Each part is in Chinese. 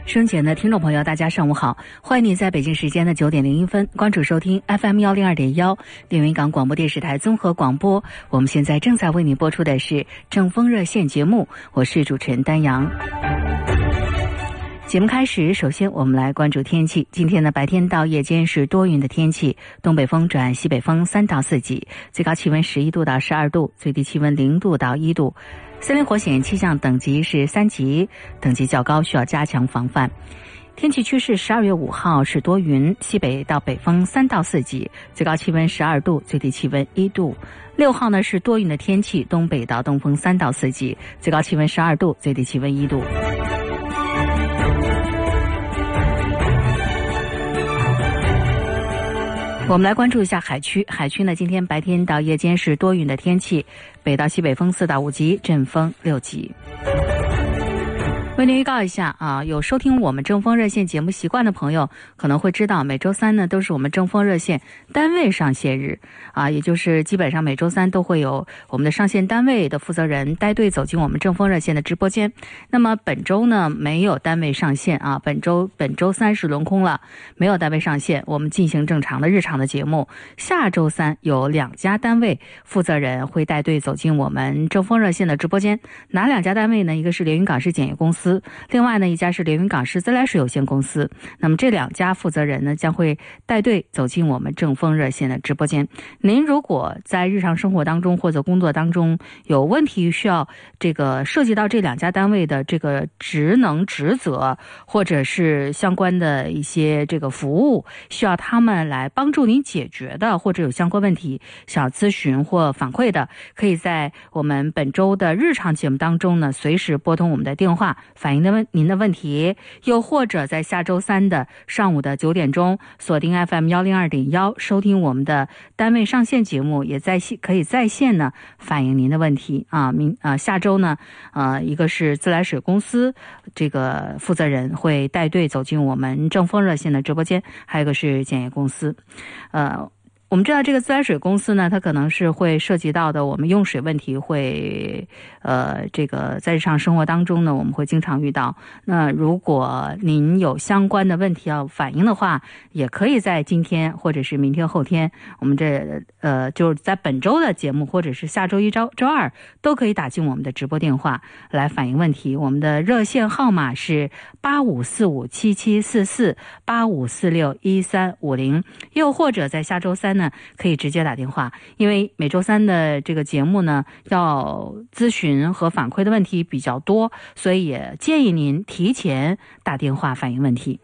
生前的听众朋友，大家上午好，欢迎你在北京时间的9点01分关注收听 FM102.1连云港广播电视台综合广播。我们现在正在为你播出的是正风热线节目，我是主持人丹阳。节目开始，首先我们来关注天气。今天的白天到夜间是多云的天气，东北风转西北风3到4级，最高气温11度到12度，最低气温0度到1度。森林火险气象等级是3级，等级较高，需要加强防范。天气趋势，12月5号是多云，西北到北风3到4级，最高气温12度，最低气温1度。6号呢是多云的天气，东北到东风3到4级，最高气温12度，最低气温1度。我们来关注一下海区。海区呢，今天白天到夜间是多云的天气，北到西北风4到5级，阵风6级。为您预告一下啊，有收听我们正风热线节目习惯的朋友可能会知道，每周三呢都是我们正风热线单位上线日啊，也就是基本上每周三都会有我们的上线单位的负责人带队走进我们正风热线的直播间。那么本周呢没有单位上线啊，本周三是轮空了，没有单位上线，我们进行正常的日常的节目。下周三有2家单位负责人会带队走进我们正风热线的直播间，哪2家单位呢？一个是连云港市检验公司，另外呢一家是连云港市自来水有限公司。那么这2家负责人呢将会带队走进我们正风热线的直播间。您如果在日常生活当中或者工作当中有问题，需要这个涉及到这2家单位的这个职能职责，或者是相关的一些这个服务需要他们来帮助您解决的，或者有相关问题想要咨询或反馈的，可以在我们本周的日常节目当中呢随时拨通我们的电话反映您的问题，又或者在下周三的上午的9点钟锁定 FM102.1收听我们的单位上线节目，也可以在线呢反映您的问题啊。下周呢一个是自来水公司这个负责人会带队走进我们正风热线的直播间，还有一个是检验公司。我们知道这个自来水公司呢，它可能是会涉及到的我们用水问题会这个在日常生活当中呢我们会经常遇到。那如果您有相关的问题要反映的话，也可以在今天或者是明天后天，我们就是在本周的节目或者是下周一周二都可以打进我们的直播电话来反映问题。我们的热线号码是85457744 85461350，又或者在下周三呢可以直接打电话，因为每周三的这个节目呢要咨询和反馈的问题比较多，所以也建议您提前打电话反映问题。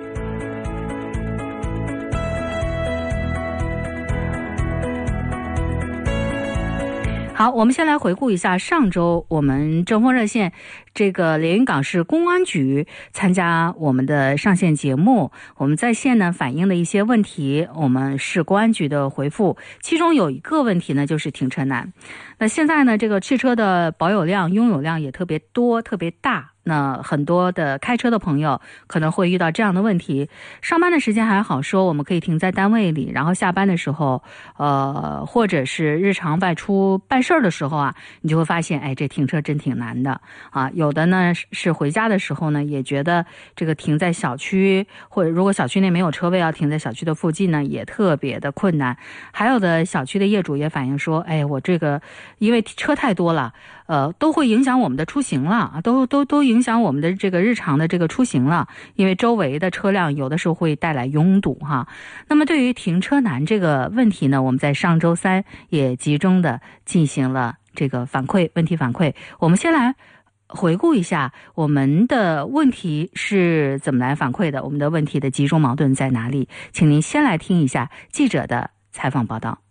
好，我们先来回顾一下上周我们正风热线这个连云港市公安局参加我们的上线节目，我们在线呢反映的一些问题，我们市公安局的回复，其中有一个问题呢就是停车难。那现在呢这个汽车的保有量拥有量也特别多特别大，那很多的开车的朋友可能会遇到这样的问题。上班的时间还好说，我们可以停在单位里，然后下班的时候或者是日常外出办事的时候啊，你就会发现这停车真挺难的啊。有的呢是回家的时候呢也觉得这个停在小区，或者如果小区内没有车位要停在小区的附近呢也特别的困难。还有的小区的业主也反映说，我这个因为车太多了，都会影响我们的出行了，都影响我们的这个日常的这个出行了，因为周围的车辆有的时候会带来拥堵哈。那么对于停车难这个问题呢，我们在上周三也集中的进行了这个问题反馈。我们先来回顾一下我们的问题是怎么来反馈的，我们的问题的集中矛盾在哪里，请您先来听一下记者的采访报道。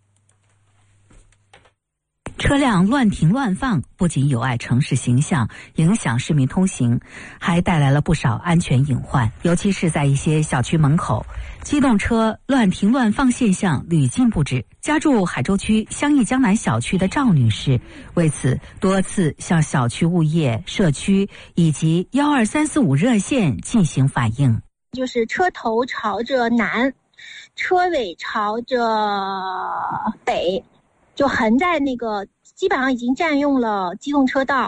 车辆乱停乱放不仅有碍城市形象，影响市民通行，还带来了不少安全隐患。尤其是在一些小区门口，机动车乱停乱放现象屡禁不止。家住海州区香义江南小区的赵女士为此多次向小区物业、社区以及12345热线进行反映。 就是车头朝着南，车尾朝着北，就横在那个基本上已经占用了机动车道，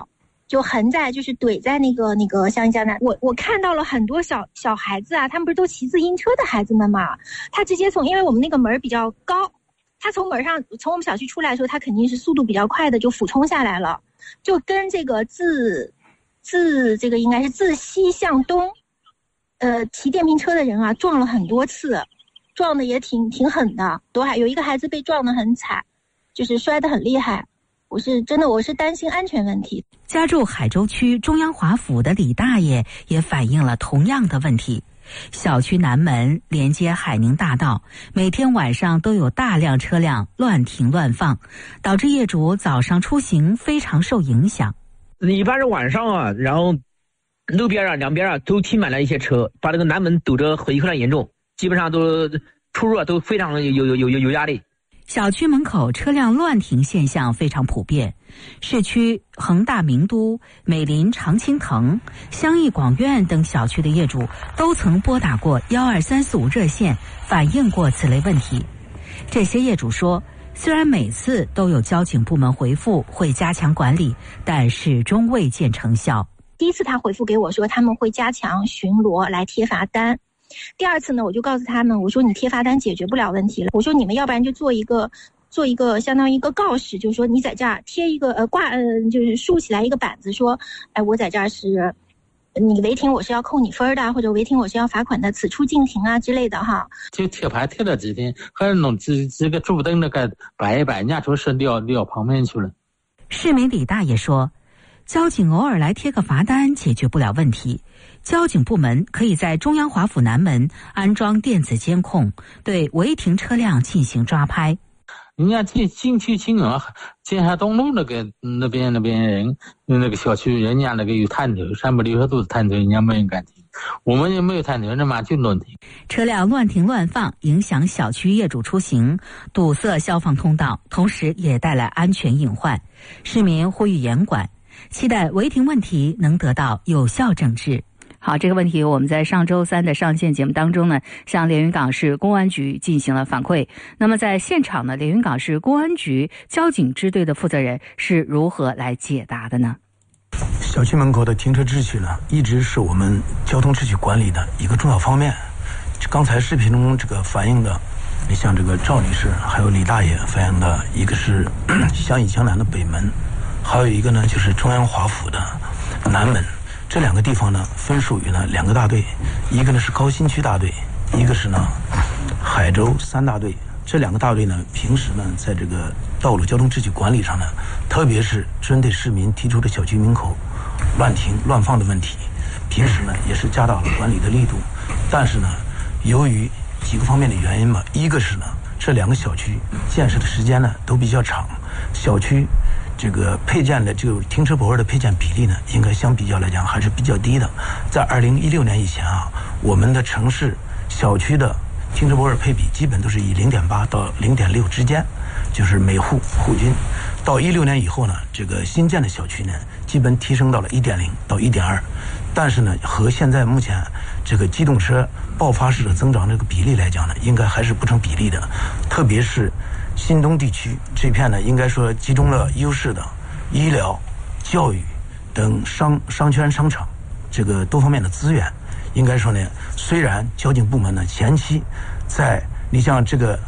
就横在就是怼在那个香江南。我看到了很多小孩子啊，他们不是都骑自行车的孩子们嘛，他直接因为我们那个门比较高，他从我们小区出来的时候，他肯定是速度比较快的，就俯冲下来了，就跟这个这个应该是自西向东，骑电瓶车的人啊撞了很多次，撞的也挺狠的，有一个孩子被撞得很惨，就是摔得很厉害。我是担心安全问题。 家住海州区中央华府的李大爷也反映了同样的问题。小区南门连接海宁大道，每天晚上都有大量车辆乱停乱放，导致业主早上出行非常受影响。 一般是晚上啊，然后路边啊两边啊都停满了一些车，把这个南门堵得非常严重，基本上都出入都非常有压力。 小区门口车辆乱停现象非常普遍，市区恒大名都、美林常青藤、香逸广苑等小区的业主都曾拨打过12345热线反映过此类问题。这些业主说，虽然每次都有交警部门回复会加强管理，但始终未见成效。 第一次他回复给我说他们会加强巡逻来贴罚单，第二次呢，我就告诉他们，我说你贴罚单解决不了问题了，我说你们要不然就做一个相当于一个告示，就是说你在这儿贴一个就是竖起来一个板子，说我在这儿是你违停我是要扣你分的，或者违停我是要罚款的，此处禁停啊之类的哈。 就贴牌贴了几天，还是弄几个主灯那个摆一摆，人家说是撂旁边去了。 市民李大爷说，交警偶尔来贴个罚单解决不了问题，交警部门可以在中央华府南门安装电子监控，对违停车辆进行抓拍。 人家进去青啊，建海东路那边人那个小区，人家那个有探头，上面留下都是探头，人家没人敢停。我们也没有探头，那嘛就乱停。 车辆乱停乱放，影响小区业主出行，堵塞消防通道，同时也带来安全隐患。市民呼吁严管，期待违停问题能得到有效整治。好，这个问题我们在上周三的上线节目当中呢，向连云港市公安局进行了反馈。那么在现场呢，连云港市公安局交警支队的负责人是如何来解答的呢？ 小区门口的停车秩序呢，一直是我们交通秩序管理的一个重要方面。刚才视频中这个反映的，你像这个赵女士还有李大爷反映的，一个是香逸江南的北门，还有一个呢就是中央华府的南门。这两个地方呢分属于呢两个大队，一个呢是高新区大队，一个是呢海州3大队。这两个大队呢平时呢在这个道路交通秩序管理上呢，特别是针对市民提出的小区门口乱停乱放的问题，平时呢也是加大了管理的力度。但是呢由于几个方面的原因嘛，一个是呢这两个小区建设的时间呢都比较长，小区这个配件的这个停车泊位的配件比例呢，应该相比较来讲还是比较低的。在2016年以前啊，我们的城市小区的停车泊位配比基本都是以0.8到0.6之间，就是每户均。到16年以后呢，这个新建的小区呢，基本提升到了1.0到1.2，但是呢，和现在目前这个机动车爆发式的增长这个比例来讲呢，应该还是不成比例的。特别是新东地区这片呢，应该说集中了优势的医疗、教育等商圈商场这个多方面的资源。应该说呢，虽然交警部门呢前期在你像这个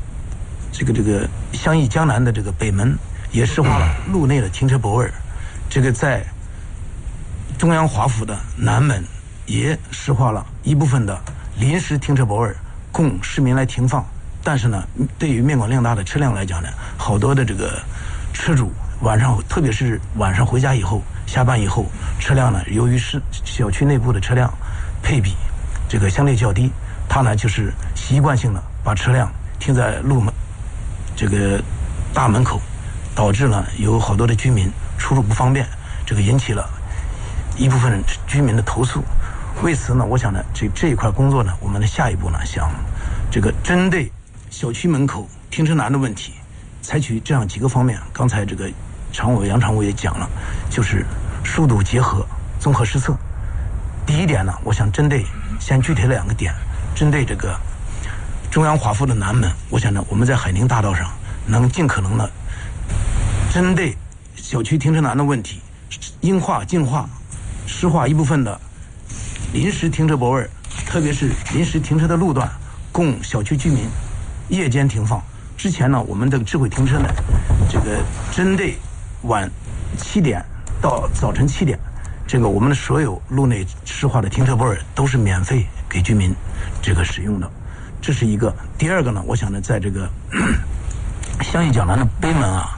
香逸江南的这个北门也施划了路内的停车泊位，这个在中央华府的南门也施划了一部分的临时停车泊位供市民来停放。但是呢，对于面广量大的车辆来讲呢，好多的这个车主晚上，特别是晚上回家以后、下班以后，车辆呢，由于是小区内部的车辆配比这个相对较低，他呢就是习惯性的把车辆停在路门这个大门口，导致了有好多的居民出入不方便，这个引起了一部分居民的投诉。为此呢，我想呢，这一块工作呢，我们的下一步呢，想这个针对小区门口停车难的问题，采取这样几个方面。刚才这个杨常委也讲了，就是疏堵结合、综合施策。第一点呢，我想先具体2个点，针对这个中央华府的南门，我想呢，我们在海宁大道上能尽可能的针对小区停车难的问题， 硬化、净化、湿化一部分的临时停车泊位，特别是临时停车的路段，供小区居民夜间停放。之前呢，我们的智慧停车呢，这个针对晚7点到早晨7点，这个我们的所有路内湿化的停车泊位都是免费给居民这个使用的，这是一个。第二个呢，我想呢，在这个湘义江南的北门啊，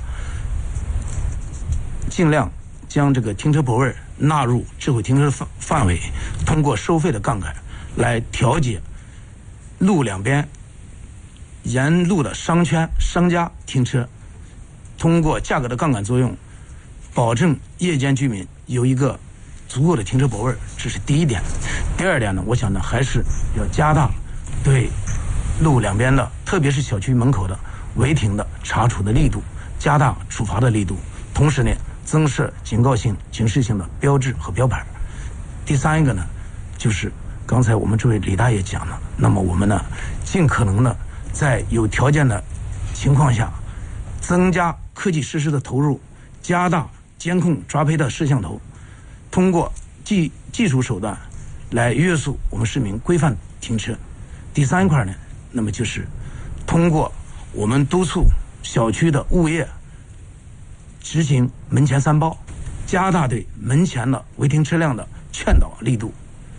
尽量将这个停车泊位纳入智慧停车范围，通过收费的杠杆来调节路两边沿路的商圈商家停车，通过价格的杠杆作用，保证夜间居民有一个足够的停车泊位，这是第一点。第二点呢，我想呢，还是要加大对路两边的，特别是小区门口的违停的查处的力度，加大处罚的力度，同时呢，增设警告性、警示性的标志和标牌。第三一个呢，就是刚才我们这位李大爷讲了，那么我们呢，尽可能的在有条件的情况下，增加科技设施的投入，加大监控抓拍的摄像头，通过技术手段来约束我们市民规范停车。第三一块呢，那么就是通过我们督促小区的物业执行门前3包，加大对门前的违停车辆的劝导力度。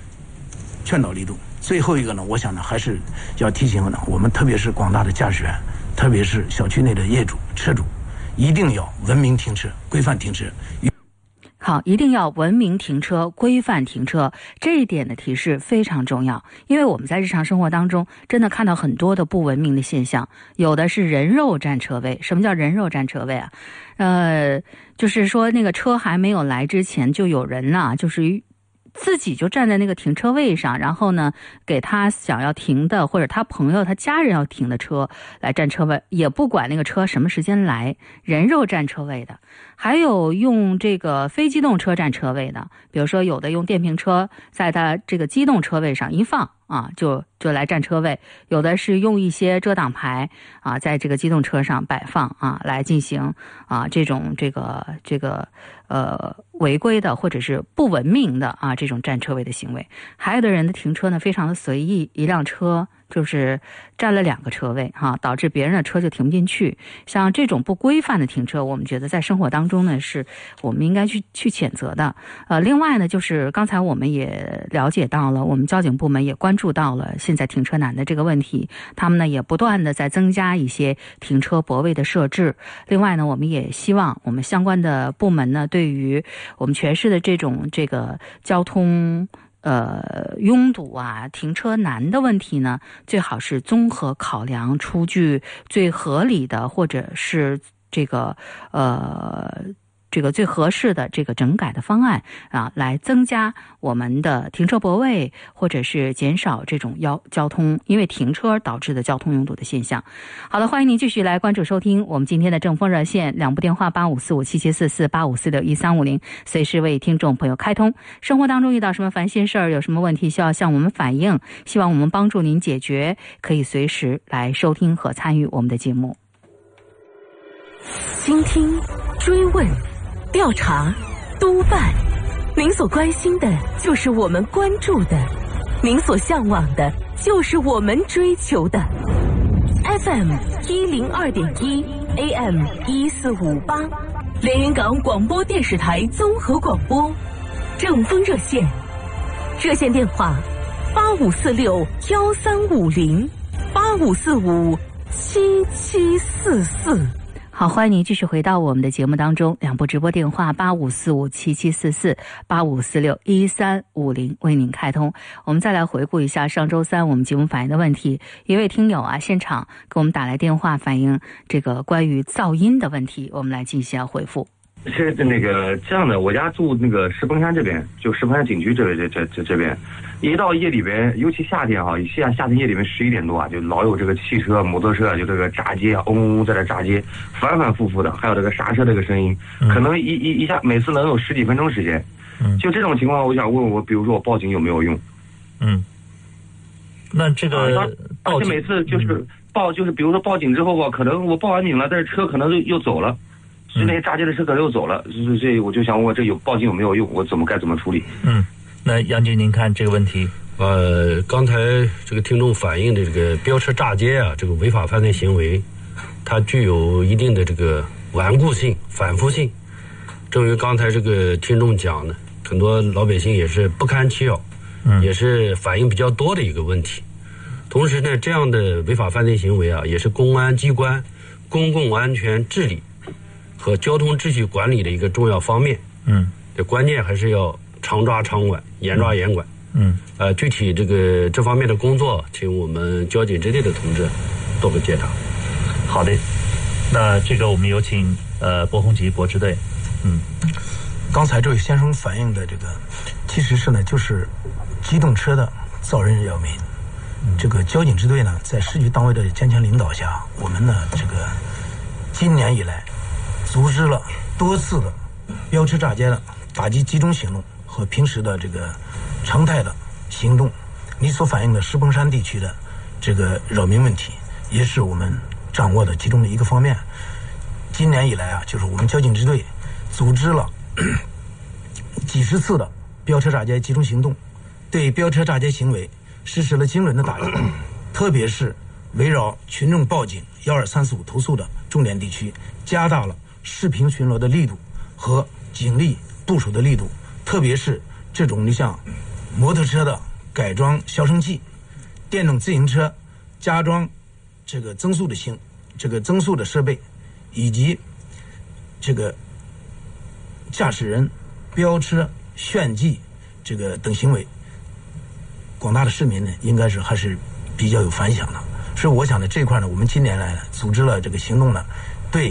最后一个呢，我想呢，还是要提醒呢，我们特别是广大的驾驶员，特别是小区内的业主、车主，一定要文明停车、规范停车。 好，一定要文明停车、规范停车，这一点的提示非常重要。因为我们在日常生活当中真的看到很多的不文明的现象，有的是人肉占车位。什么叫人肉占车位啊？就是说那个车还没有来之前，就有人啊，就是自己就站在那个停车位上，然后呢，给他想要停的或者他朋友、他家人要停的车来占车位，也不管那个车什么时间来，人肉占车位的。还有用这个非机动车占车位的，比如说有的用电瓶车在他这个机动车位上一放啊，就来占车位；有的是用一些遮挡牌啊，在这个机动车上摆放啊，来进行啊这种违规的或者是不文明的啊这种占车位的行为。还有的人的停车呢非常的随意，一辆车就是占了2个车位哈，导致别人的车就停不进去。像这种不规范的停车，我们觉得在生活当中呢，是我们应该去谴责的。另外呢，就是刚才我们也了解到了，我们交警部门也关注到了现在停车难的这个问题，他们呢也不断的在增加一些停车泊位的设置。另外呢，我们也希望我们相关的部门呢，对于我们全市的这个交通拥堵啊、停车难的问题呢，最好是综合考量，出具最合理的或者是这个最合适的这个整改的方案啊，来增加我们的停车泊位，或者是减少这种交通因为停车导致的交通拥堵的现象。好的，欢迎您继续来关注收听我们今天的正风热线，2部电话85457744 85461350，随时为听众朋友开通。生活当中遇到什么烦心事儿，有什么问题需要向我们反映，希望我们帮助您解决，可以随时来收听和参与我们的节目。 倾听、追问、调查、督办，您所关心的就是我们关注的，您所向往的就是我们追求的。FM 102.1 AM 1458，连云港广播电视台综合广播，正风热线，热线电话85461350 85457744。 好，欢迎您继续回到我们的节目当中，2部直播电话85457744 85461350为您开通。我们再来回顾一下上周三我们节目反映的问题。一位听友啊，现场给我们打来电话反映这个关于噪音的问题，我们来进行回复。 是那个这样的，我家住那个石峰山这边，就石峰山景区这边，一到夜里边，尤其夏天哈，夏天夜里面11点多啊，就老有这个汽车、摩托车啊，就这个炸街啊，嗡嗡在这炸街，反反复复的，还有这个刹车这个声音，可能一下每次能有10几分钟时间。就这种情况，我想问我，比如说我报警有没有用？ 那这个而且每次就是就是比如说报警之后吧，可能我报完警了，但是车可能又走了。 那些炸街的车可能又走了，所以我就想问这有报警有没有用？我该怎么处理？ 那杨局您看这个问题？ 刚才这个听众反映的这个飙车炸街啊，这个违法犯罪行为，它具有一定的这个顽固性、反复性。正如刚才这个听众讲的，很多老百姓也是不堪其扰，也是反映比较多的一个问题。同时呢，这样的违法犯罪行为啊，也是公安机关公共安全治理和交通秩序管理的一个重要方面。这关键还是要常抓常管，严抓严管。具体这方面的工作，请我们交警支队的同志做个解答。 好的，那这个我们有请柏宏吉柏支队。 刚才这位先生反映的这个，其实是呢，就是机动车的遭人扰民。这个交警支队呢，在市局单位的坚强领导下，我们呢这个今年以来组织了多次的飙车炸街的打击集中行动和平时的这个常态的行动。你所反映的石棚山地区的这个扰民问题，也是我们掌握的其中的一个方面。今年以来啊，就是我们交警支队组织了几十次的飙车炸街集中行动，对飙车炸街行为实施了惊人的打击，特别是围绕群众报警12345投诉的重点地区，加大了视频巡逻的力度和警力部署的力度，特别是这种你像摩托车的改装消声器、电动自行车加装这个增速的设备，以及这个驾驶人飙车炫技这个等行为，广大的市民呢，应该是还是比较有反响的。所以我想呢，这一块呢，我们今年来呢，组织了这个行动呢，对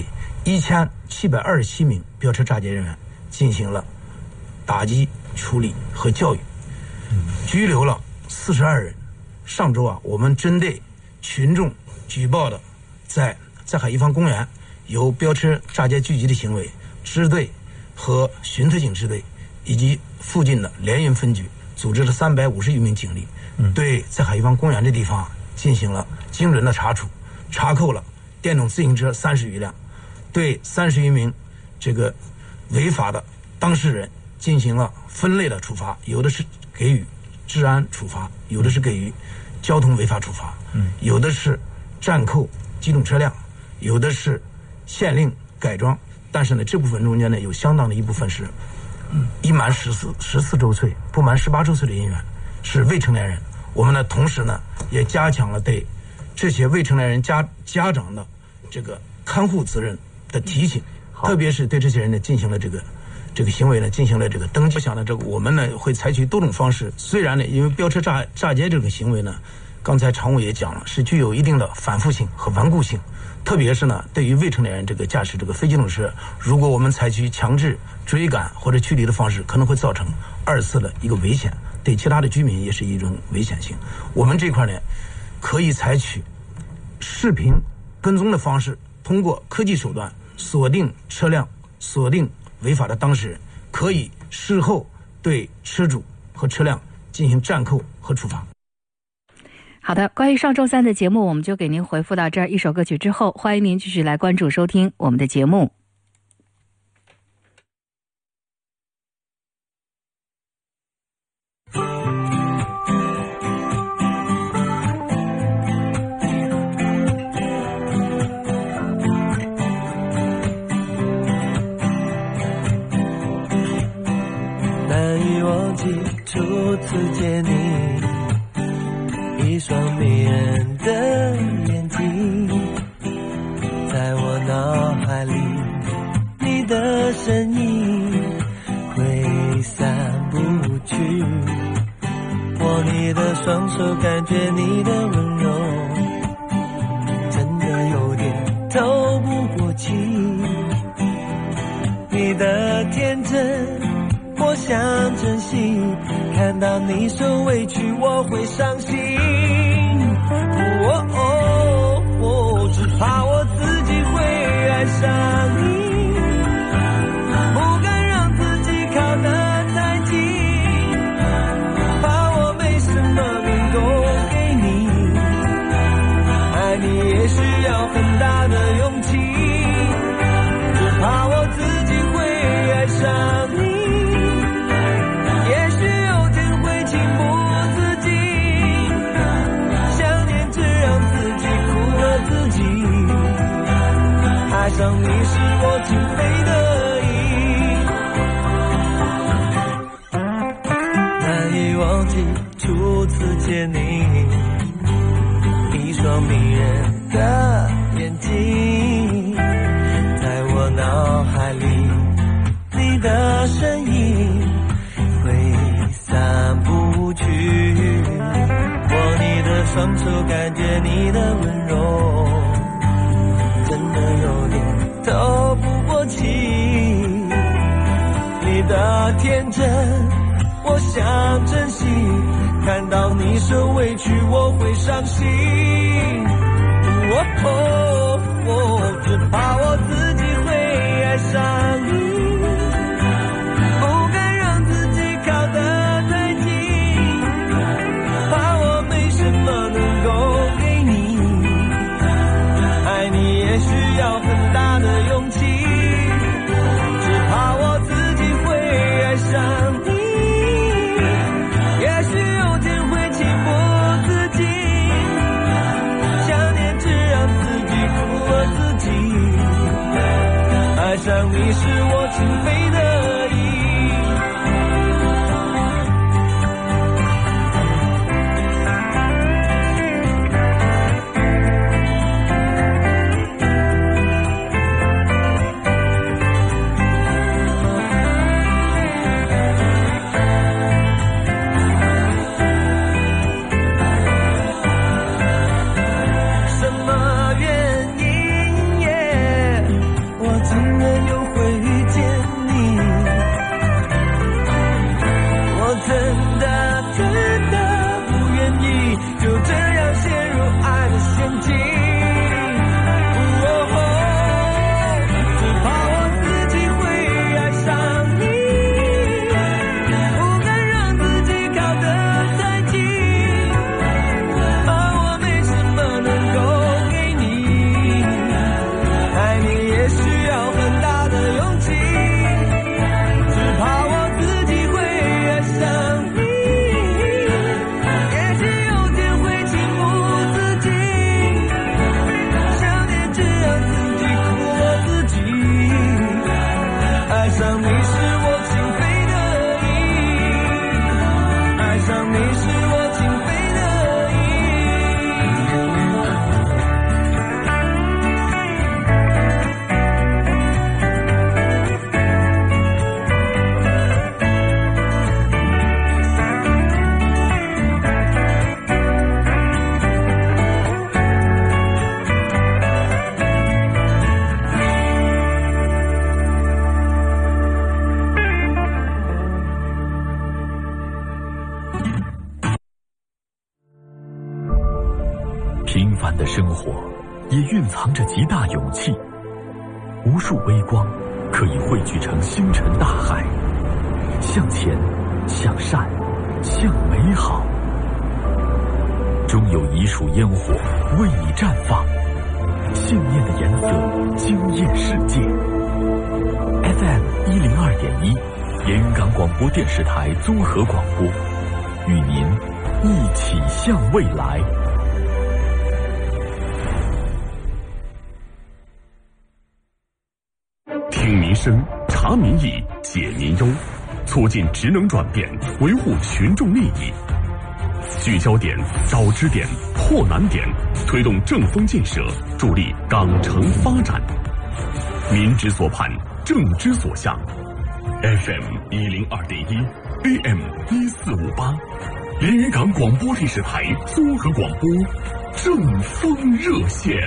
1727名飙车炸街人员进行了打击处理和教育，拘留了42人。上周啊，我们针对群众举报的在海一坊公园有飙车炸街聚集的行为，支队和巡特警支队以及附近的联营分局组织了350余名警力，对在海一坊公园这地方进行了惊人的查处，查扣了电动自行车30余辆，对30余名这个违法的当事人进行了分类的处罚，有的是给予治安处罚，有的是给予交通违法处罚，有的是暂扣机动车辆，有的是限令改装。但是呢，这部分中间呢，有相当的一部分是已满14周岁不满18周岁的人员，是未成年人。我们呢，同时呢，也加强了对这些未成年人家长的这个看护责任的提醒，特别是对这些人呢进行了这个行为呢进行了这个登记。我想呢，这个我们呢会采取多种方式。虽然呢，因为飙车炸街这个行为呢，刚才常务也讲了，是具有一定的反复性和顽固性。特别是呢，对于未成年人这个驾驶这个非机动车，如果我们采取强制追赶或者驱离的方式，可能会造成2次的一个危险，对其他的居民也是一种危险性。我们这块呢，可以采取视频跟踪的方式，通过科技手段锁定车辆，锁定违法的当事人，可以事后对车主和车辆进行暂扣和处罚。 好的，关于上周三的节目，我们就给您回复到这儿。一首歌曲之后，欢迎您继续来关注收听我们的节目。 难以忘记初次见你，一双迷人的眼睛，在我脑海里，你的身影挥散不去。握你的双手，感觉你的温柔，真的有点透不过气。你的天真，我想珍惜，看到你受委屈，我会伤心。只怕我自己会爱上你，不敢让自己靠得太近，怕我没什么能够给你，爱你也需要很大的勇气，只怕我上你是我情非得已，难以忘记初次见你，一双迷人的眼睛，在我脑海里你的身影挥散不去，握你的双手，感觉你的温柔，真的有点透不过气，你的天真我想珍惜，看到你受委屈我会伤心，只怕我自己会爱上你，不敢让自己靠得太近，怕我没什么能够给你，爱你也需要很大的勇气，只怕我自己会爱上你，也许有天会情不自禁，想念只让自己苦了自己，爱上你是我情非得已。 平凡的生活也蕴藏着极大勇气，无数微光可以汇聚成星辰大海，向前，向善，向美好，终有一束烟火为你绽放，信念的颜色惊艳世界。 FM102.1 连云港广播电视台综合广播，与您一起向未来。 听民生，察民意，解民忧，促进职能转变，维护群众利益。聚焦点，找支点，破难点，推动正风建设，助力港城发展。民之所盼，政之所向。FM102.1 AM1458 连云港广播电视台综合广播正风热线。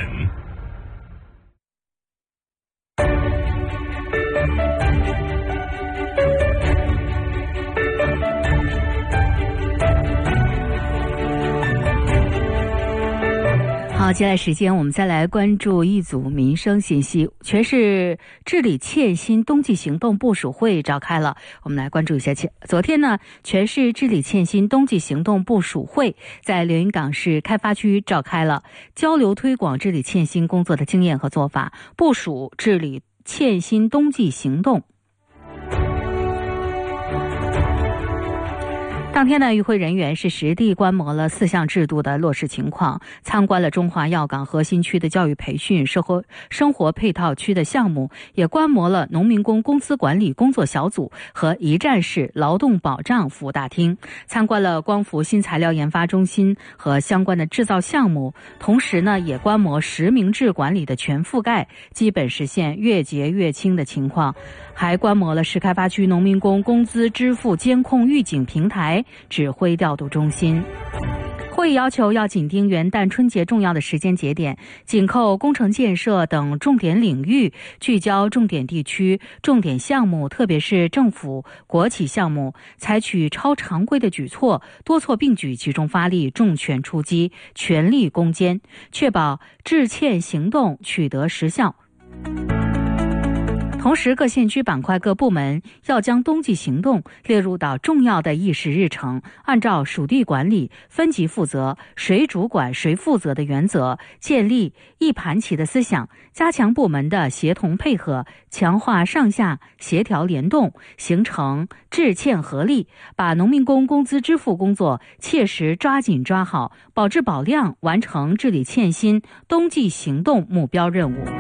好，接下来时间我们再来关注一组民生信息。全市治理欠薪冬季行动部署会召开了，我们来关注一下。昨天呢，全市治理欠薪冬季行动部署会在连云港市开发区召开了，交流推广治理欠薪工作的经验和做法，部署治理欠薪冬季行动。 当天呢，与会人员是实地观摩了4项制度的落实情况，参观了中华药港核心区的教育培训、生活配套区的项目，也观摩了农民工工资管理工作小组和一站式劳动保障服务大厅，参观了光伏新材料研发中心和相关的制造项目，同时呢，也观摩实名制管理的全覆盖，基本实现越结越轻的情况，还观摩了市开发区农民工工资支付监控预警平台、指挥调度中心。会议要求要紧盯元旦春节重要的时间节点，紧扣工程建设等重点领域，聚焦重点地区、重点项目，特别是政府国企项目，采取超常规的举措，多措并举，集中发力，重拳出击，全力攻坚，确保制欠行动取得实效。同时，各县区板块各部门要将冬季行动列入到重要的议事日程，按照属地管理、分级负责、谁主管谁负责的原则，建立一盘棋的思想，加强部门的协同配合，强化上下协调联动，形成制欠合力，把农民工工资支付工作切实抓紧抓好，保质保量，完成治理欠薪冬季行动目标任务。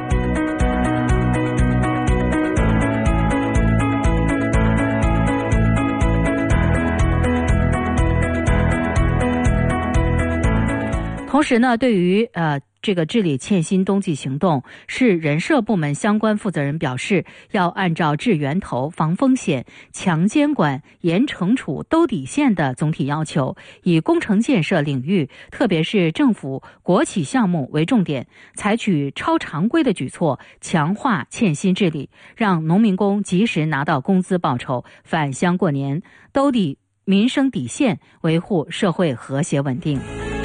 同时呢，对于这个治理欠薪冬季行动，市人社部门相关负责人表示，要按照治源头、防风险、强监管、严惩处、兜底线的总体要求，以工程建设领域，特别是政府国企项目为重点，采取超常规的举措，强化欠薪治理，让农民工及时拿到工资报酬，返乡过年，兜底民生底线，维护社会和谐稳定。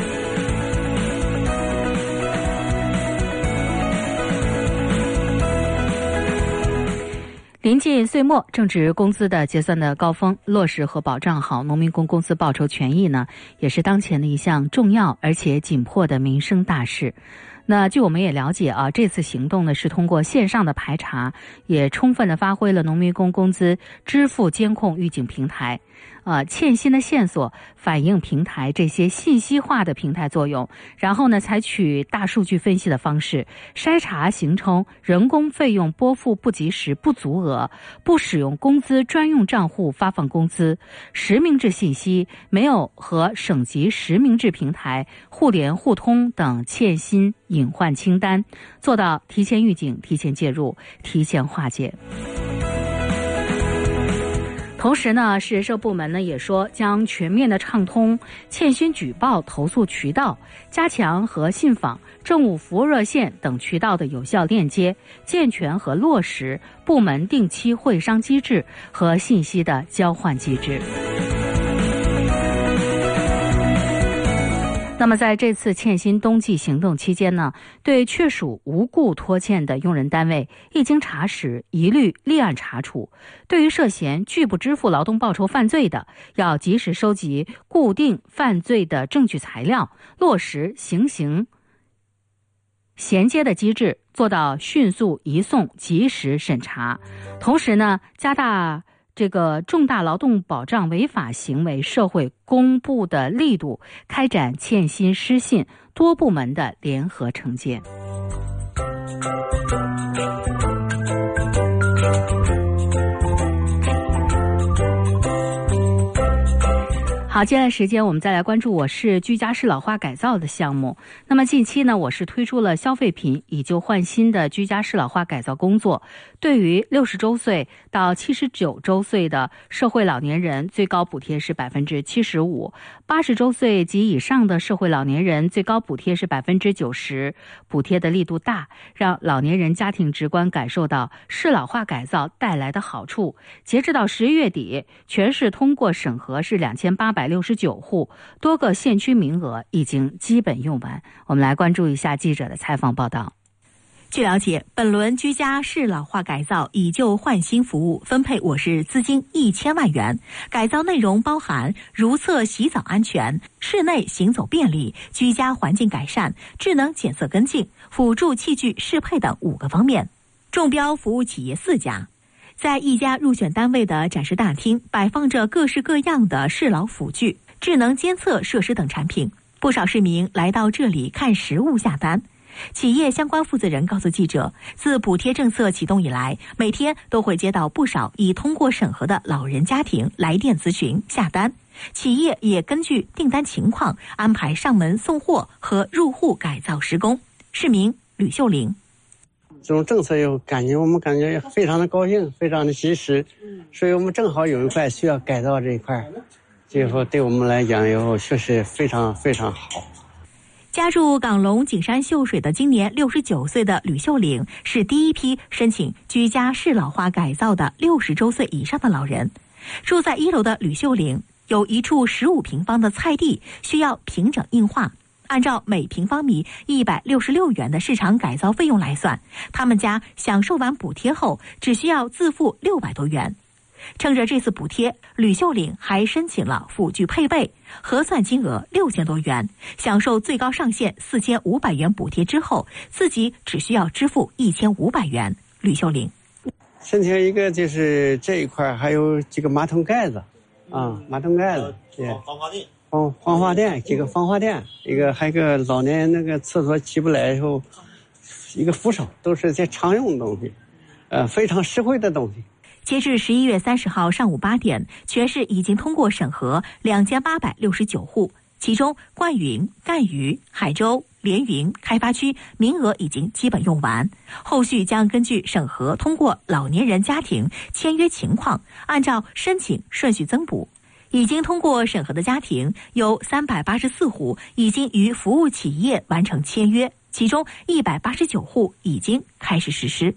临近岁末，正值工资的结算的高峰，落实和保障好农民工工资报酬权益呢，也是当前的一项重要而且紧迫的民生大事。那据我们也了解啊，这次行动呢是通过线上的排查，也充分的发挥了农民工工资支付监控预警平台、欠薪的线索反映平台这些信息化的平台作用，然后呢采取大数据分析的方式筛查形成人工费用拨付不及时、不足额、不使用工资专用账户发放工资、实名制信息没有和省级实名制平台互联互通等欠薪隐患清单，做到提前预警、提前介入、提前化解。同时呢，市人社部门呢也说，将全面的畅通欠薪举报投诉渠道，加强和信访、政务服务热线等渠道的有效链接，健全和落实部门定期会商机制和信息的交换机制。那么在这次欠薪冬季行动期间呢，对确属无故拖欠的用人单位，一经查实，一律立案查处。对于涉嫌拒不支付劳动报酬犯罪的，要及时收集固定犯罪的证据材料，落实刑衔接的机制，做到迅速移送、及时审查。同时呢，加大这个重大劳动保障违法行为社会公布的力度，开展欠薪失信多部门的联合惩戒。好，接下来时间我们再来关注我市居家式老化改造的项目。那么近期呢，我市推出了消费品以旧换新的居家式老化改造工作，对于60周岁到79周岁的社会老年人，最高补贴是 75%；80周岁及以上的社会老年人，最高补贴是 90%， 补贴的力度大，让老年人家庭直观感受到市老化改造带来的好处。截至到11月底，全市通过审核是2869户，多个县区名额已经基本用完。我们来关注一下记者的采访报道。 据了解，本轮居家式老化改造以旧换新服务分配我市资金1000万元，改造内容包含如厕洗澡安全、室内行走便利、居家环境改善、智能检测跟进、辅助器具适配等5个方面。中标服务企业4家。 在一家入选单位的展示大厅，摆放着各式各样的适老辅具、智能监测设施等产品。不少市民来到这里看实物下单。企业相关负责人告诉记者，自补贴政策启动以来，每天都会接到不少已通过审核的老人家庭来电咨询下单。企业也根据订单情况安排上门送货和入户改造施工。市民吕秀玲， 这种政策我们感觉非常的高兴，非常的及时，所以我们正好有一块需要改造这一块，最后对我们来讲以后确实非常非常好。 家住港龙景山秀水的今年69岁的吕秀玲是第一批申请居家适老化改造的60周岁以上的老人。住在1楼的吕秀玲有一处15平方的菜地需要平整硬化，按照每平方米166元的市场改造费用来算，他们家享受完补贴后只需要自付600多元。趁着这次补贴，吕秀玲还申请了辅具配备，核算金额6000多元，享受最高上限4500元补贴之后，自己只需要支付1500元。吕秀玲申请一个就是这一块还有几个马桶盖子马桶盖子， 防滑垫， 防滑垫，几个防滑垫，还有个老年那个厕所起不来以后一个扶手，都是些常用的东西，非常实惠的东西。 截至11月30号上午8点，全市已经通过审核2869户，其中灌云、赣榆、海州、连云、开发区名额已经基本用完，后续将根据审核通过老年人家庭签约情况，按照申请顺序增补。已经通过审核的家庭有384户已经与服务企业完成签约，其中189户已经开始实施。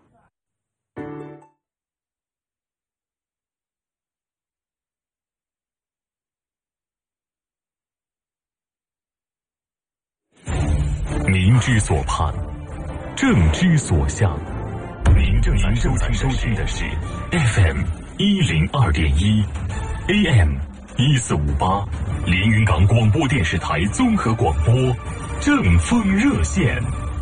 民之所盼，政之所向。您正在收听的是 FM 102.1 AM 1458连云港广播电视台综合广播正风热线。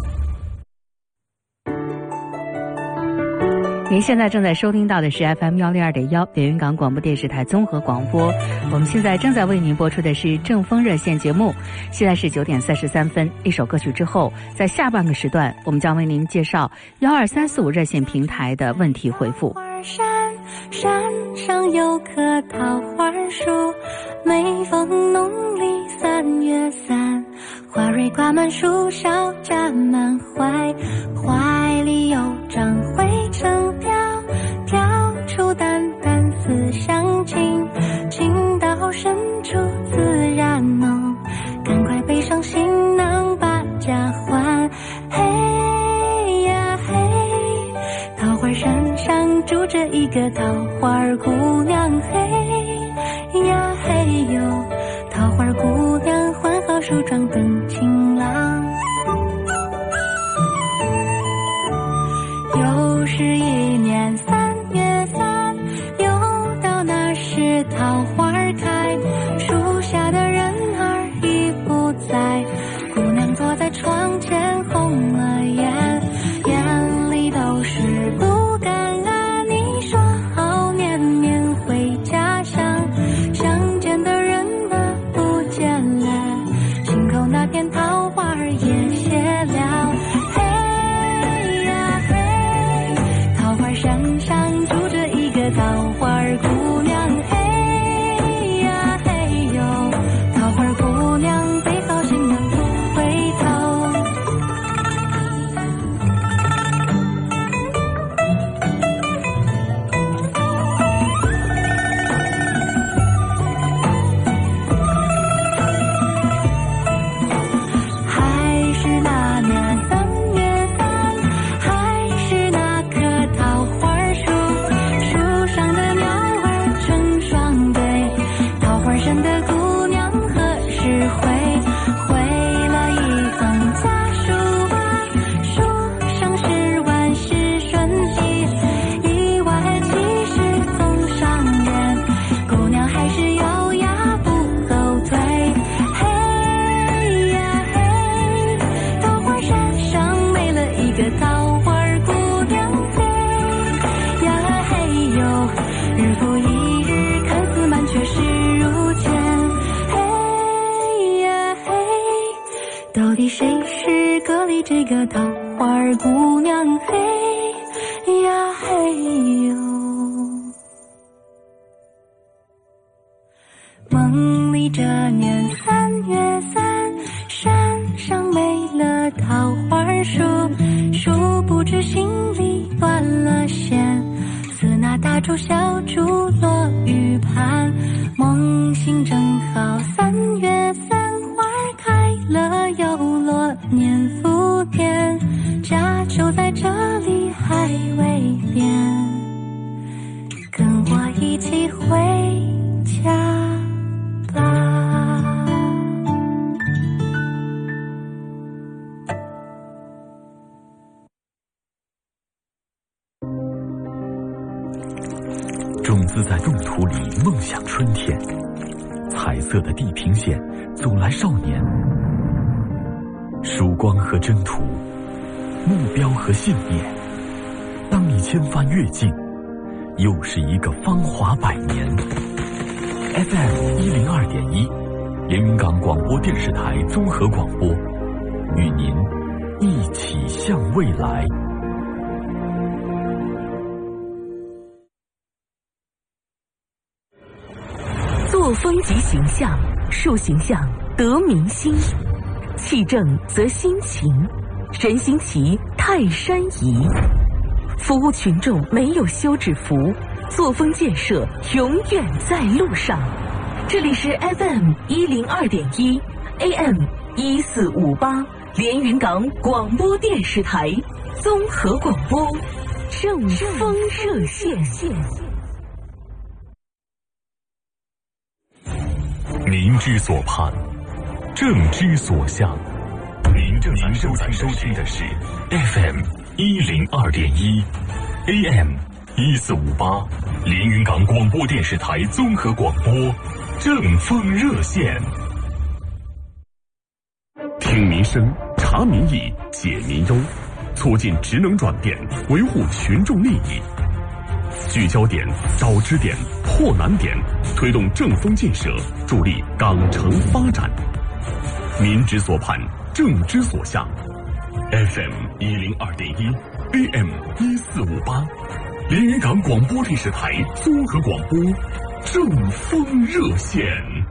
您现在正在收听到的是 FM 102.1连云港广播电视台综合广播。我们现在正在为您播出的是正风热线节目。现在是9点33分，一首歌曲之后，在下半个时段，我们将为您介绍12345热线平台的问题回复。 山上有棵桃花树，每逢农历3月3，花蕊挂满树梢沾满怀，怀里有张灰尘飘，飘出淡淡思乡情，情到深处自然浓，赶快背上行囊把家还。嘿呀嘿，桃花山上住着一个桃花姑娘，嘿呀嘿哟，桃花姑娘换好梳妆等情郎。又是一年3月3，又到那时桃花开，树下的人儿已不在，姑娘坐在窗前红了眼，眼里都是不甘啊。你说好年年回家乡，相见的人啊不见了，心口那片桃到底谁是歌里这个桃花姑娘？嘿呀嘿哟，梦里这年3月3，山上没了桃花树，殊不知心里断了线，似那大竹小竹落玉盘，梦醒正好3月3，花开了又落，年复年，家就在这里还未变，跟我一起回家吧。 种子在冻土里梦想春天，彩色的地平线阻拦少年，曙光和征途，目标和信念。当你千帆越尽，又是一个芳华百年。FM 102.1，连云港广播电视台综合广播，与您一起向未来。 作风即形象，树形象得民心，气正则心情，人心齐泰山移。服务群众没有休止符，作风建设永远在路上。这里是 FM 102.1 AM 1458连云港广播电视台综合广播，正风热线。 民之所盼，政之所向。您正在收听的是 FM 102.1 AM 1458连云港广播电视台综合广播正风热线。听民生，察民意，解民忧，促进职能转变，维护群众利益。聚焦点，找支点，破难点，推动正风建设，助力港城发展。民之所盼，政之所向。FM 102.1 AM 1458连云港广播电视台综合广播正风热线。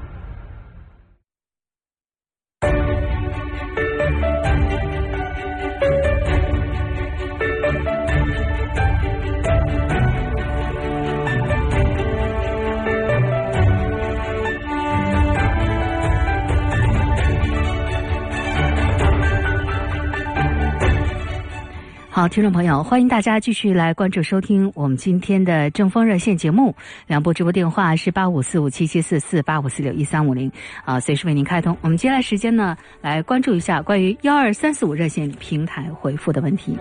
好，听众朋友，欢迎大家继续来关注收听我们今天的正风热线节目。两部直播电话是85457744，85461350，随时为您开通。我们接下来时间呢，来关注一下关于12345热线平台回复的问题。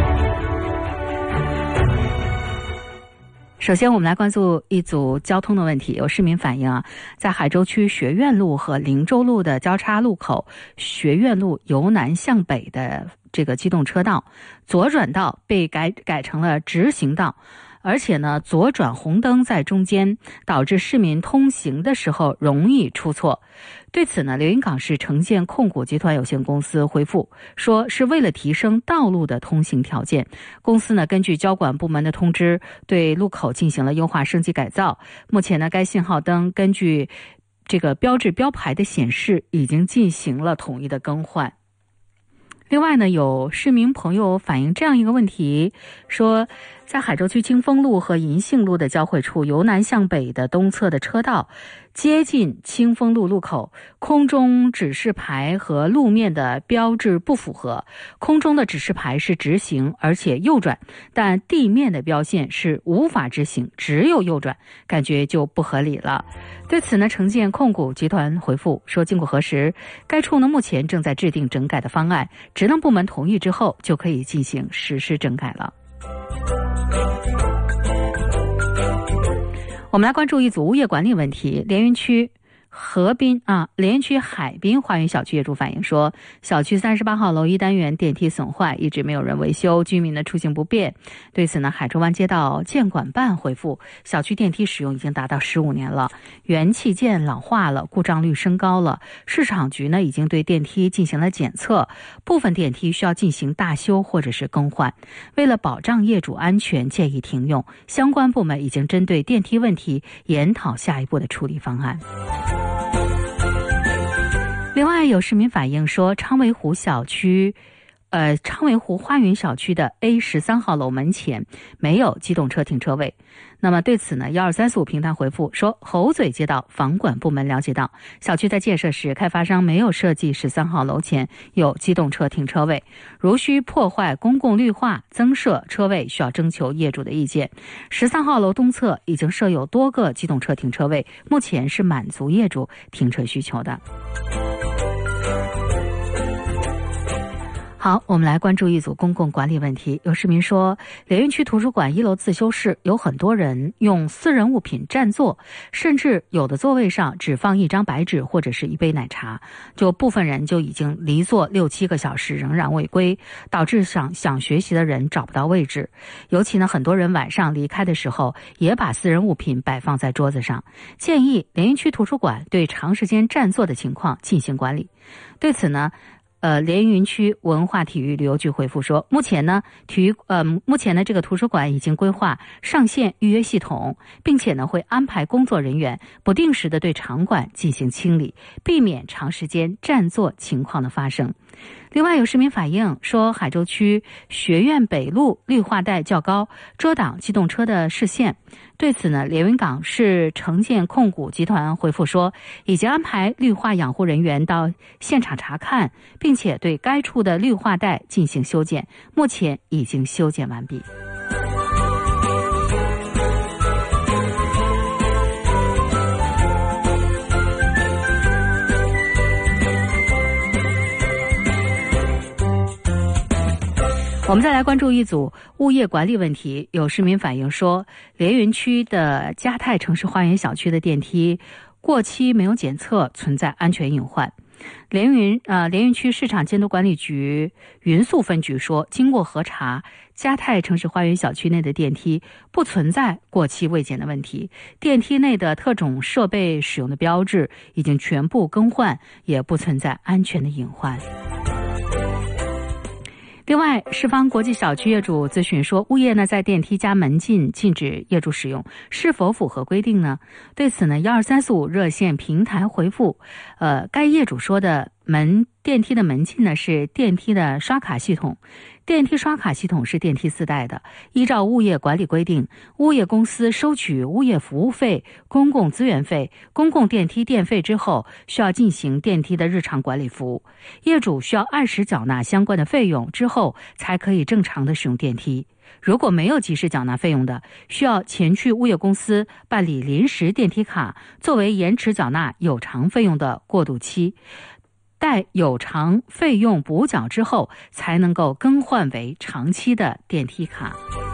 首先我们来关注一组交通的问题。有市民反映在海州区学院路和灵州路的交叉路口，学院路由南向北的这个机动车道左转道被改成了直行道，而且呢左转红灯在中间，导致市民通行的时候容易出错。对此呢，连云港市城建控股集团有限公司回复说，是为了提升道路的通行条件，公司呢根据交管部门的通知，对路口进行了优化升级改造。目前呢，该信号灯根据这个标志标牌的显示，已经进行了统一的更换。另外呢，有市民朋友反映这样一个问题，说在海州区清风路和银杏路的交汇处，由南向北的东侧的车道接近清风路路口，空中指示牌和路面的标志不符合，空中的指示牌是直行而且右转，但地面的标线是无法直行，只有右转，感觉就不合理了。对此呢，城建控股集团回复说，经过核实，该处呢目前正在制定整改的方案，职能部门同意之后就可以进行实施整改了。我们来关注一组物业管理问题。连云区河滨莲园区海滨花园小区业主反映说，小区38号楼1单元电梯损坏，一直没有人维修，居民的出行不便。对此呢，海州湾街道建管办回复，小区电梯使用已经达到15年了，元器件老化了，故障率升高了。市场局呢已经对电梯进行了检测，部分电梯需要进行大修或者是更换。为了保障业主安全，建议停用。相关部门已经针对电梯问题研讨下一步的处理方案。另外，有市民反映说，昌围湖花园小区的 A13号楼门前没有机动车停车位。那么对此呢，12345平台回复说，猴嘴街道房管部门了解到，小区在建设时，开发商没有设计13号楼前有机动车停车位，如需破坏公共绿化增设车位，需要征求业主的意见。13号楼东侧已经设有多个机动车停车位，目前是满足业主停车需求的。好，我们来关注一组公共管理问题。有市民说，莲园区图书馆1楼自修室有很多人用私人物品占座，甚至有的座位上只放一张白纸或者是一杯奶茶，就部分人就已经离座6-7个小时仍然未归，导致想学习的人找不到位置。尤其呢，很多人晚上离开的时候也把私人物品摆放在桌子上。建议莲园区图书馆对长时间占座的情况进行管理。对此呢，莲园区文化体育旅游局回复说，目前呢这个图书馆已经规划上线预约系统，并且呢会安排工作人员不定时的对场馆进行清理，避免长时间占座情况的发生。另外，有市民反映说，海州区学院北路绿化带较高，遮挡机动车的视线。对此呢，连云港市城建控股集团回复说，已经安排绿化养护人员到现场查看，并且对该处的绿化带进行修建，目前已经修建完毕。我们再来关注一组物业管理问题。有市民反映说，莲园区的嘉泰城市花园小区的电梯过期没有检测，存在安全隐患。莲园区市场监督管理局云宿分局说，经过核查，嘉泰城市花园小区内的电梯不存在过期未检的问题，电梯内的特种设备使用的标志已经全部更换，也不存在安全的隐患。另外，世方国际小区业主咨询说，物业呢在电梯加门禁禁止业主使用，是否符合规定呢？对此呢，12345热线平台回复，该业主说的电梯的门禁呢是电梯的刷卡系统。电梯刷卡系统是电梯自带的，依照物业管理规定，物业公司收取物业服务费、公共资源费、公共电梯电费之后，需要进行电梯的日常管理服务。业主需要按时缴纳相关的费用之后，才可以正常的使用电梯。如果没有及时缴纳费用的，需要前去物业公司办理临时电梯卡，作为延迟缴纳有偿费用的过渡期。待有偿费用补缴之后，才能够更换为长期的电梯卡。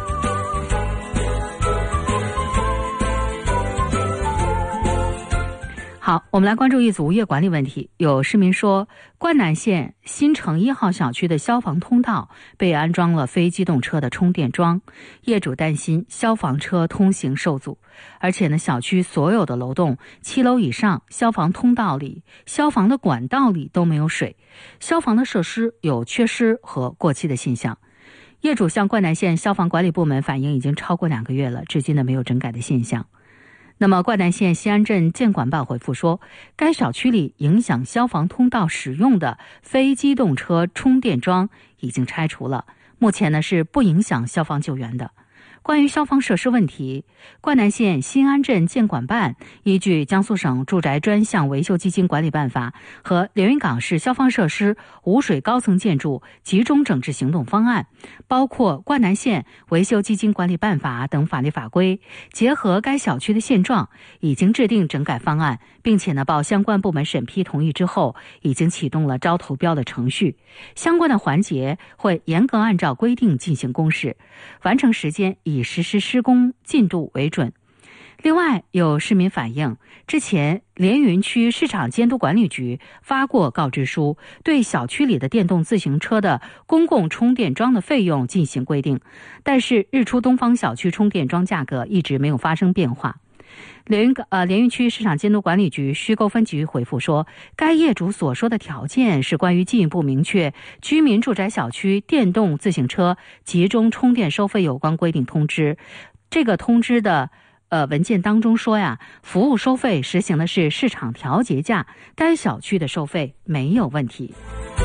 好，我们来关注一组物业管理问题。有市民说，灌南县新城1号小区的消防通道被安装了非机动车的充电桩，业主担心消防车通行受阻。而且呢，小区所有的楼栋7楼以上消防通道里、消防的管道里都没有水，消防的设施有缺失和过期的现象。业主向灌南县消防管理部门反映已经超过2个月了，至今呢没有整改的现象。那么，灌南县西安镇建管办回复说，该小区里影响消防通道使用的非机动车充电桩已经拆除了，目前呢是不影响消防救援的。关于消防设施问题，灌南县新安镇建管办依据江苏省住宅专项维修基金管理办法和连云港市消防设施无水高层建筑集中整治行动方案，包括灌南县维修基金管理办法等法律法规，结合该小区的现状，已经制定整改方案，并且呢报相关部门审批同意之后，已经启动了招投标的程序。相关的环节会严格按照规定进行公示，完成时间以实施施工进度为准。 另外，有市民反映，之前连云区市场监督管理局发过告知书，对小区里的电动自行车的公共充电桩的费用进行规定，但是日出东方小区充电桩价格一直没有发生变化。连云区市场监督管理局虚构分局回复说，该业主所说的条件是关于进一步明确居民住宅小区电动自行车集中充电收费有关规定通知。这个通知的文件当中说呀，服务收费实行的是市场调节价，该小区的收费没有问题。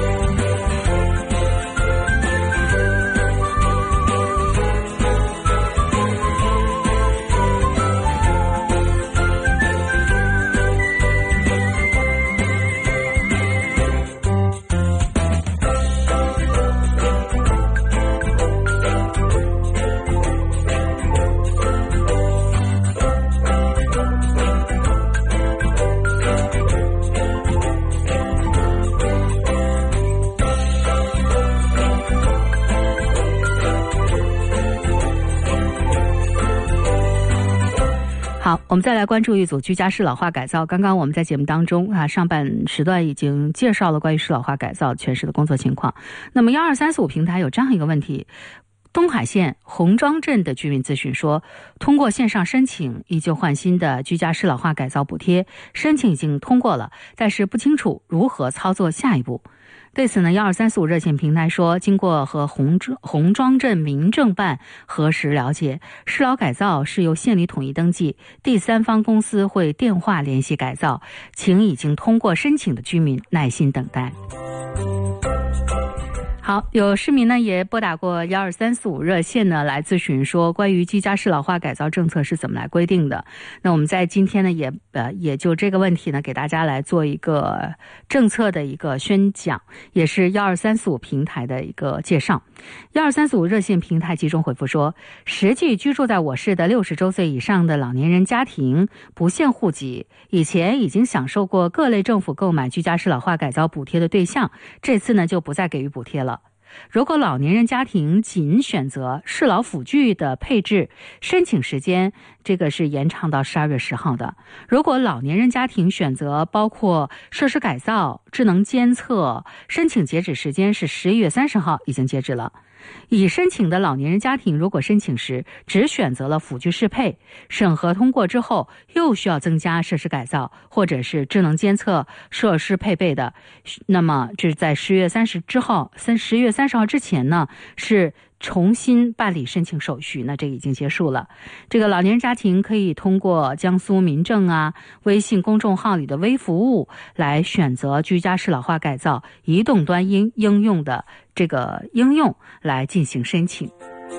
好，我们再来关注一组居家式老化改造。刚刚我们在节目当中上半时段已经介绍了关于式老化改造全市的工作情况。那么12345平台有这样一个问题，东海县红庄镇的居民咨询说，通过线上申请依旧换新的居家式老化改造补贴，申请已经通过了，但是不清楚如何操作下一步。对此呢，12345热线平台说，经过和红庄镇民政办核实了解，适老改造是由县里统一登记，第三方公司会电话联系改造，请已经通过申请的居民耐心等待。好，有市民呢也拨打过12345热线呢来咨询说，关于居家式老化改造政策是怎么来规定的。那我们在今天呢也就这个问题呢给大家来做一个政策的一个宣讲，也是12345平台的一个介绍。12345热线平台集中回复说，实际居住在我市的60周岁以上的老年人家庭不限户籍，以前已经享受过各类政府购买居家式老化改造补贴的对象，这次呢就不再给予补贴了。如果老年人家庭仅选择适老辅具的配置，申请时间这个是延长到12月10号的。如果老年人家庭选择包括设施改造、智能监测，申请截止时间是11月30号，已经截止了。已申请的老年人家庭如果申请时只选择了辅具适配，审核通过之后又需要增加设施改造或者是智能监测设施配备的，那么这是在10月30号之前呢是重新办理申请手续，那这已经结束了。这个老年人家庭可以通过江苏民政微信公众号里的微服务来选择居家式老化改造移动端应用的这个应用来进行申请。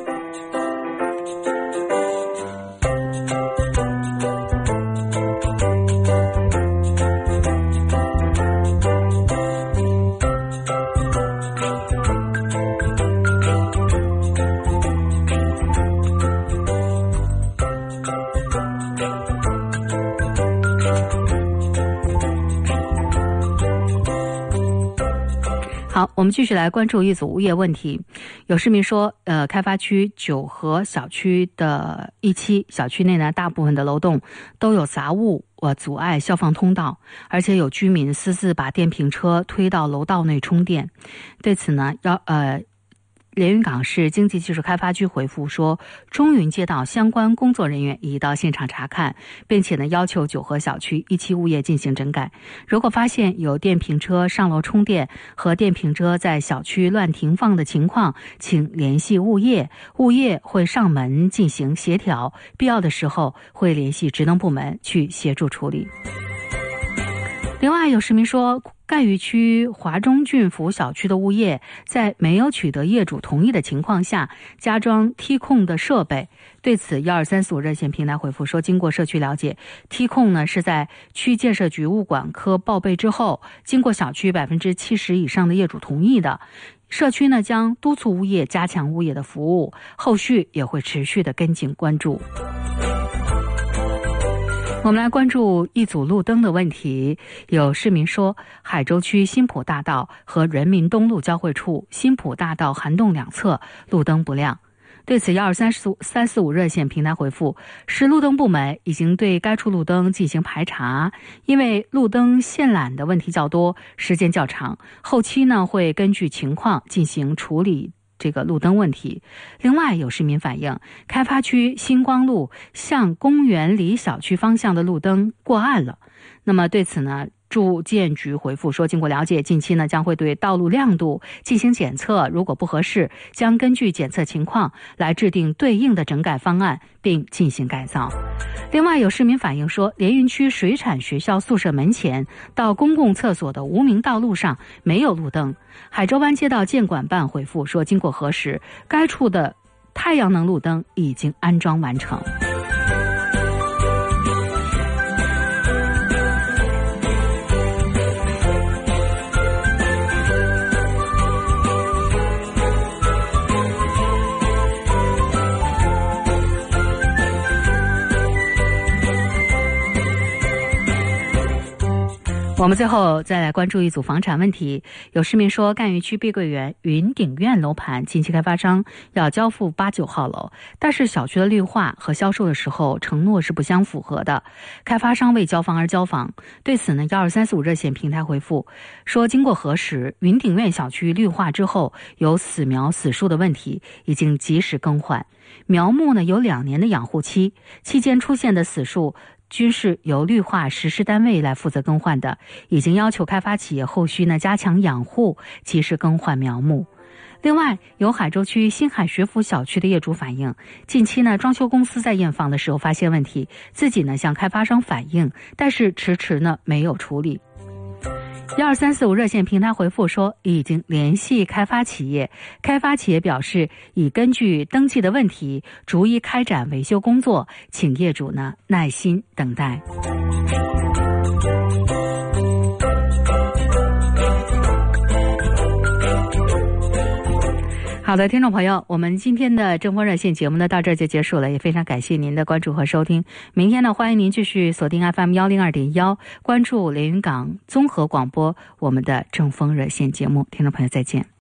好，我们继续来关注一组物业问题。有市民说，开发区九河小区的一期小区内呢，大部分的楼栋都有杂物阻碍消防通道，而且有居民私自把电瓶车推到楼道内充电。对此呢，连云港市经济技术开发局回复说，中云街道相关工作人员已到现场查看，并且呢要求九河小区一期物业进行整改。如果发现有电瓶车上楼充电和电瓶车在小区乱停放的情况，请联系物业，物业会上门进行协调，必要的时候会联系职能部门去协助处理。另外有市民说，赣榆区华中郡府小区的物业在没有取得业主同意的情况下加装梯控的设备。对此12345热线平台回复说，经过社区了解，梯控呢是在区建设局物管科报备之后，经过小区70%以上的业主同意的。社区呢将督促物业加强物业的服务，后续也会持续的跟进关注。我们来关注一组路灯的问题。有市民说，海州区新浦大道和人民东路交汇处新浦大道涵洞两侧路灯不亮。 对此12345热线平台回复，市路灯部门已经对该处路灯进行排查，因为路灯线缆的问题较多，时间较长，后期呢会根据情况进行处理这个路灯问题。另外有市民反映，开发区星光路向公园里小区方向的路灯过暗了。那么对此呢，住建局回复说，经过了解，近期呢将会对道路亮度进行检测，如果不合适，将根据检测情况来制定对应的整改方案，并进行改造。另外有市民反映说，连云区水产学校宿舍门前到公共厕所的无名道路上没有路灯。海州湾街道监管办回复说，经过核实，该处的太阳能路灯已经安装完成。我们最后再来关注一组房产问题。有市民说，赣榆区碧桂园云鼎苑楼盘近期开发商要交付8、9号楼，但是小区的绿化和销售的时候承诺是不相符合的，开发商为交房而交房。对此呢，12345热线平台回复说，经过核实，云鼎苑小区绿化之后有死苗死树的问题，已经及时更换。苗木呢有2年的养护期，期间出现的死树均是由绿化实施单位来负责更换的，已经要求开发企业后续呢加强养护，及时更换苗木。另外，有海州区新海学府小区的业主反映，近期呢装修公司在验房的时候发现问题，自己呢向开发商反映，但是迟迟呢没有处理。12345热线平台回复说，已经联系开发企业，开发企业表示已根据登记的问题逐一开展维修工作，请业主呢耐心等待。好的，听众朋友，我们今天的正风热线节目呢到这儿就结束了，也非常感谢您的关注和收听。明天呢，欢迎您继续锁定 FM102.1，关注连云港综合广播我们的正风热线节目。听众朋友，再见。